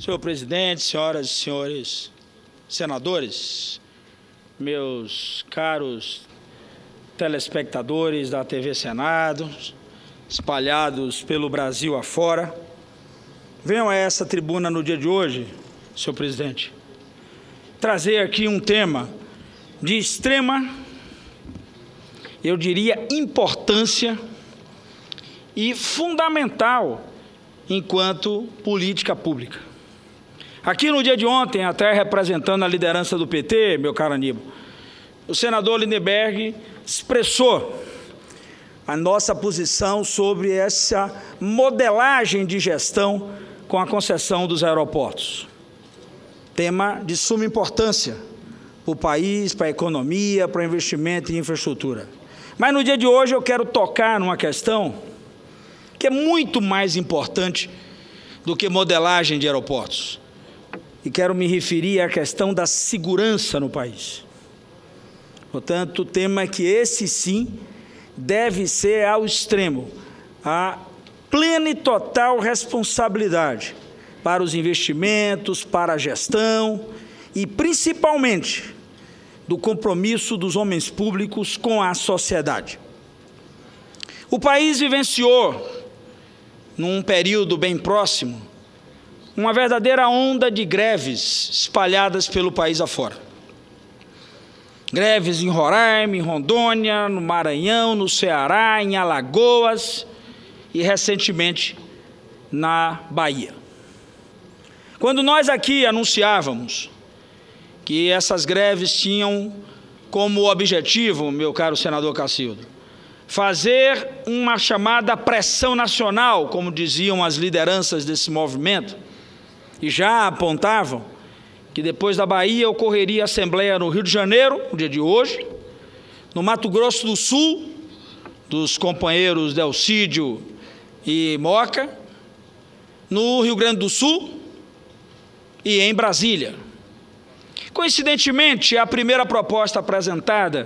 Senhor presidente, senhoras e senhores senadores, meus caros telespectadores da TV Senado, espalhados pelo Brasil afora, venham a essa tribuna no dia de hoje, senhor presidente, trazer aqui um tema de extrema, eu diria, importância e fundamental enquanto política pública. Aqui no dia de ontem, até representando a liderança do PT, meu caro Aníbal, o senador Lindenberg expressou a nossa posição sobre essa modelagem de gestão com a concessão dos aeroportos. Tema de suma importância para o país, para a economia, para o investimento em infraestrutura. Mas no dia de hoje eu quero tocar numa questão que é muito mais importante do que modelagem de aeroportos. E quero me referir à questão da segurança no país. Portanto, o tema é que esse sim deve ser ao extremo, a plena e total responsabilidade para os investimentos, para a gestão e principalmente do compromisso dos homens públicos com a sociedade. O país vivenciou, num período bem próximo, uma verdadeira onda de greves espalhadas pelo país afora. Greves em Roraima, em Rondônia, no Maranhão, no Ceará, em Alagoas e, recentemente, na Bahia. Quando nós aqui anunciávamos que essas greves tinham como objetivo, meu caro senador Cacildo, fazer uma chamada pressão nacional, como diziam as lideranças desse movimento, e já apontavam que depois da Bahia ocorreria a Assembleia no Rio de Janeiro, no dia de hoje, no Mato Grosso do Sul, dos companheiros Delcídio e Moca, no Rio Grande do Sul e em Brasília. Coincidentemente, a primeira proposta apresentada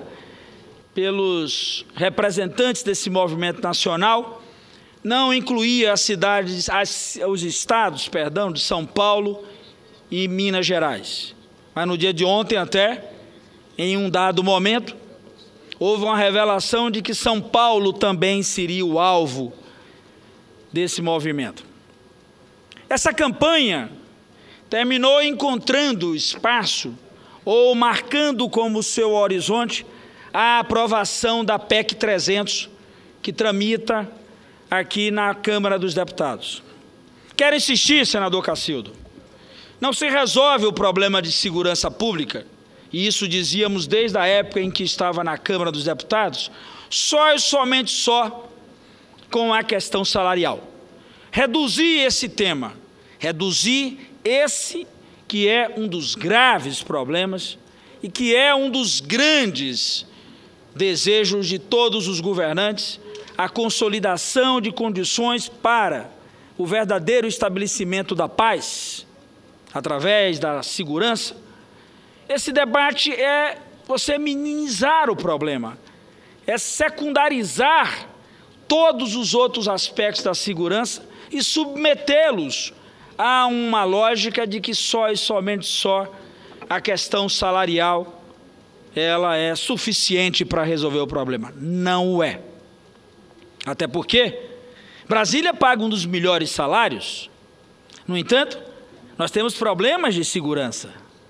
pelos representantes desse movimento nacional não incluía as cidades, os estados, de São Paulo e Minas Gerais. Mas no dia de ontem até, em um dado momento, houve uma revelação de que São Paulo também seria o alvo desse movimento. Essa campanha terminou encontrando espaço ou marcando como seu horizonte a aprovação da PEC 300, que tramita aqui na Câmara dos Deputados. Quero insistir, senador Cacildo, não se resolve o problema de segurança pública, e isso dizíamos desde a época em que estava na Câmara dos Deputados, só e somente só com a questão salarial. Reduzir esse tema, reduzir esse que é um dos graves problemas e que é um dos grandes desejos de todos os governantes, a consolidação de condições para o verdadeiro estabelecimento da paz, através da segurança. Esse debate é você minimizar o problema, é secundarizar todos os outros aspectos da segurança e submetê-los a uma lógica de que só e somente só a questão salarial ela é suficiente para resolver o problema. Não o é. Até porque Brasília paga um dos melhores salários. No entanto, nós temos problemas de segurança.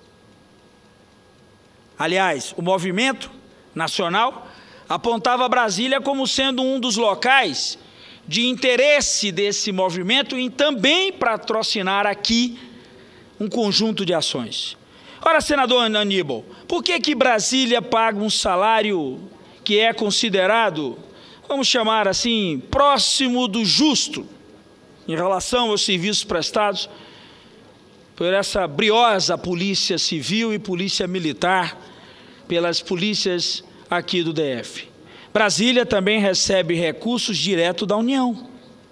Aliás, o movimento nacional apontava Brasília como sendo um dos locais de interesse desse movimento e também patrocinar aqui um conjunto de ações. Ora, senador Aníbal, por que Brasília paga um salário que é considerado, vamos chamar assim, próximo do justo, em relação aos serviços prestados por essa briosa polícia civil e polícia militar, pelas polícias aqui do DF? Brasília também recebe recursos direto da União.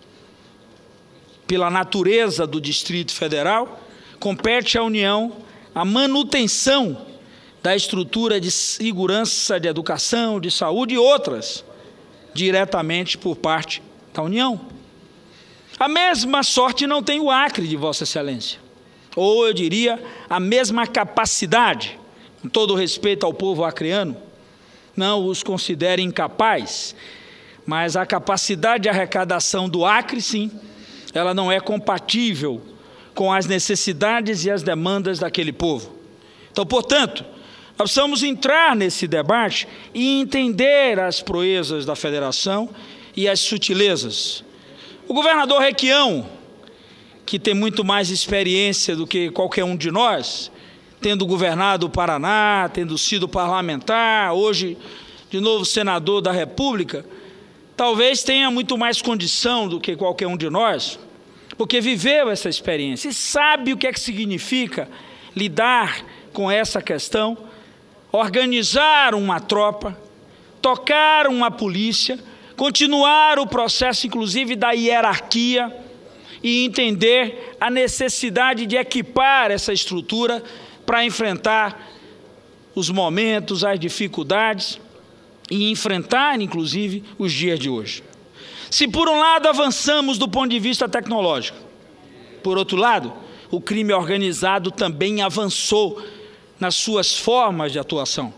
Pela natureza do Distrito Federal, compete à União a manutenção da estrutura de segurança, de educação, de saúde e outras, diretamente por parte da União. A mesma sorte não tem o Acre de Vossa Excelência. ou eu diria, a mesma capacidade, com todo respeito ao povo acreano, não os considero incapazes, mas a capacidade de arrecadação do Acre, sim, ela não é compatível com as necessidades e as demandas daquele povo. Então, portanto, nós precisamos entrar nesse debate e entender as proezas da federação e as sutilezas. O governador Requião, que tem muito mais experiência do que qualquer um de nós, tendo governado o Paraná, tendo sido parlamentar, hoje de novo senador da República, talvez tenha muito mais condição do que qualquer um de nós, porque viveu essa experiência e sabe o que é que significa lidar com essa questão, organizar uma tropa, tocar uma polícia, continuar o processo, inclusive, da hierarquia e entender a necessidade de equipar essa estrutura para enfrentar os momentos, as dificuldades e enfrentar, inclusive, os dias de hoje. Se, por um lado, avançamos do ponto de vista tecnológico, por outro lado, o crime organizado também avançou nas suas formas de atuação.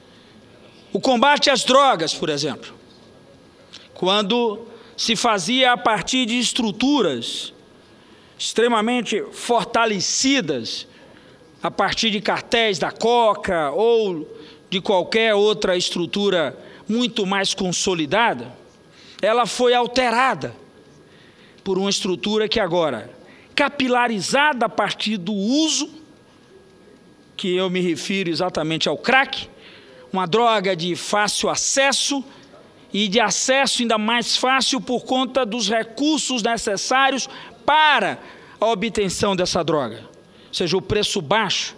O combate às drogas, por exemplo, quando se fazia a partir de estruturas extremamente fortalecidas, a partir de cartéis da Coca ou de qualquer outra estrutura muito mais consolidada, ela foi alterada por uma estrutura que agora, capilarizada a partir do uso, que eu me refiro exatamente ao crack, uma droga de fácil acesso e de acesso ainda mais fácil por conta dos recursos necessários para a obtenção dessa droga, ou seja, o preço baixo.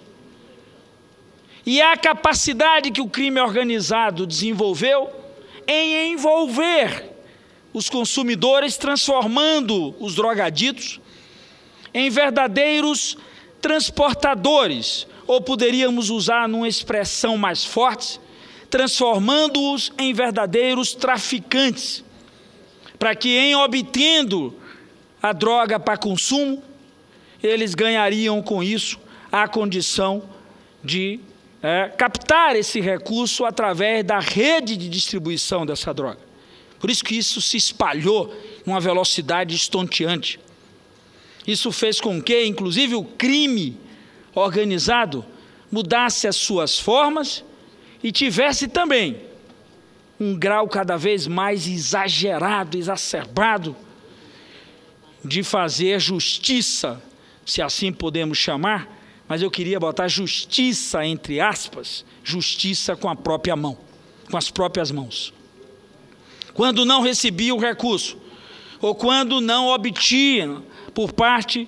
E a capacidade que o crime organizado desenvolveu em envolver os consumidores, transformando os drogaditos em verdadeiros transportadores, ou poderíamos usar numa expressão mais forte, transformando-os em verdadeiros traficantes, para que, em obtendo a droga para consumo, eles ganhariam com isso a condição de captar esse recurso através da rede de distribuição dessa droga. Por isso que isso se espalhou numa velocidade estonteante. Isso fez com que, inclusive, o crime organizado mudasse as suas formas e tivesse também um grau cada vez mais exagerado, exacerbado, de fazer justiça, se assim podemos chamar, mas eu queria botar justiça entre aspas, justiça com a própria mão, com as próprias mãos. Quando não recebia o recurso, ou quando não obtinha por parte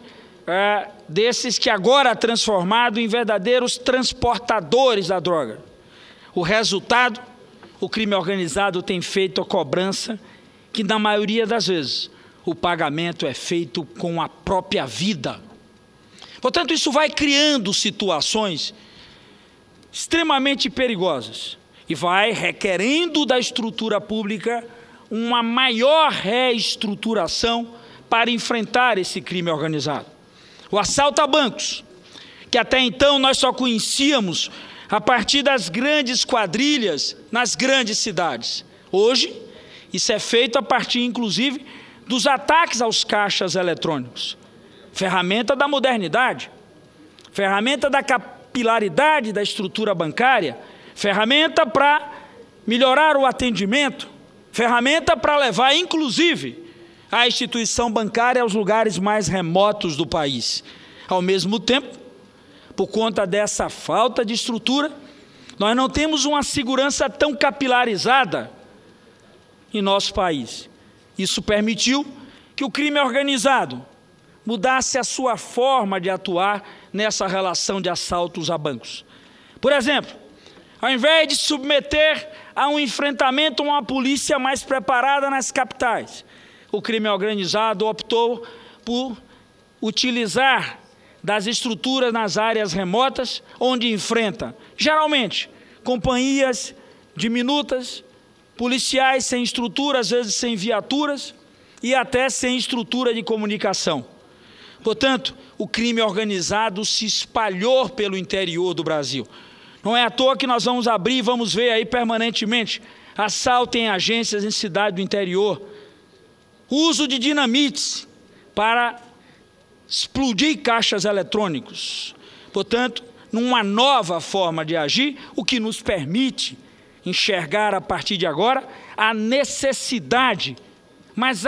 desses que agora transformado em verdadeiros transportadores da droga. O resultado, o crime organizado tem feito a cobrança, que na maioria das vezes o pagamento é feito com a própria vida. Portanto, isso vai criando situações extremamente perigosas e vai requerendo da estrutura pública uma maior reestruturação para enfrentar esse crime organizado. O assalto a bancos, que até então nós só conhecíamos a partir das grandes quadrilhas nas grandes cidades. Hoje, isso é feito a partir, inclusive, dos ataques aos caixas eletrônicos. Ferramenta da modernidade, ferramenta da capilaridade da estrutura bancária, ferramenta para melhorar o atendimento, ferramenta para levar, inclusive, a instituição bancária aos lugares mais remotos do país. Ao mesmo tempo, por conta dessa falta de estrutura, nós não temos uma segurança tão capilarizada em nosso país. Isso permitiu que o crime organizado mudasse a sua forma de atuar nessa relação de assaltos a bancos. Por exemplo, ao invés de submeter a um enfrentamento a uma polícia mais preparada nas capitais, o crime organizado optou por utilizar das estruturas nas áreas remotas, onde enfrenta, geralmente, companhias diminutas, policiais sem estrutura, às vezes sem viaturas, e até sem estrutura de comunicação. Portanto, o crime organizado se espalhou pelo interior do Brasil. Não é à toa que nós vamos abrir e vamos ver aí permanentemente assalto em agências em cidade do interior, uso de dinamites para explodir caixas eletrônicos. Portanto, numa nova forma de agir, o que nos permite enxergar a partir de agora a necessidade, mas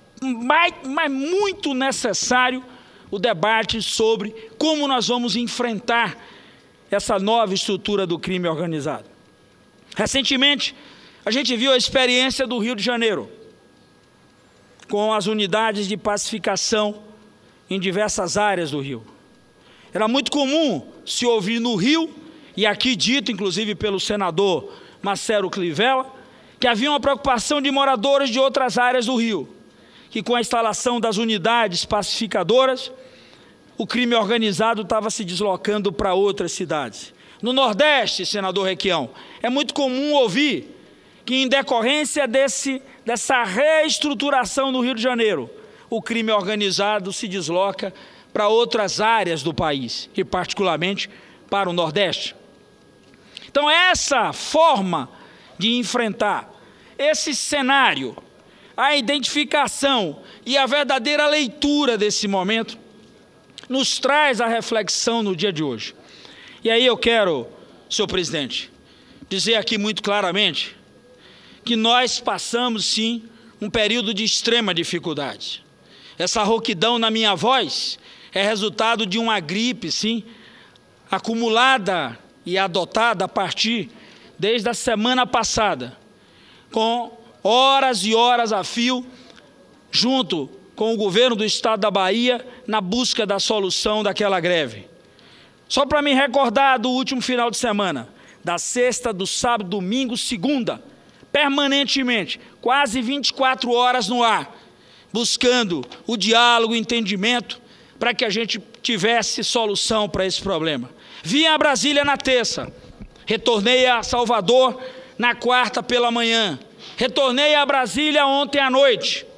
muito necessário, o debate sobre como nós vamos enfrentar essa nova estrutura do crime organizado. Recentemente, a gente viu a experiência do Rio de Janeiro, com as unidades de pacificação em diversas áreas do Rio. Era muito comum se ouvir no Rio, e aqui dito inclusive pelo senador Marcelo Crivella, que havia uma preocupação de moradores de outras áreas do Rio, que com a instalação das unidades pacificadoras, o crime organizado estava se deslocando para outras cidades. No Nordeste, senador Requião, é muito comum ouvir que em decorrência dessa reestruturação no Rio de Janeiro, o crime organizado se desloca para outras áreas do país, e particularmente para o Nordeste. Então, essa forma de enfrentar esse cenário, a identificação e a verdadeira leitura desse momento, nos traz a reflexão no dia de hoje. E aí eu quero, senhor presidente, dizer aqui muito claramente que nós passamos, sim, um período de extrema dificuldade. Essa rouquidão na minha voz é resultado de uma gripe, sim, acumulada e adotada a partir desde a semana passada, com horas e horas a fio, junto com o governo do estado da Bahia, na busca da solução daquela greve. Só para me recordar do último final de semana, da sexta, do sábado, domingo, segunda, permanentemente, quase 24 horas no ar, buscando o diálogo, o entendimento, para que a gente tivesse solução para esse problema. Vim a Brasília na terça, retornei a Salvador na quarta pela manhã, retornei a Brasília ontem à noite,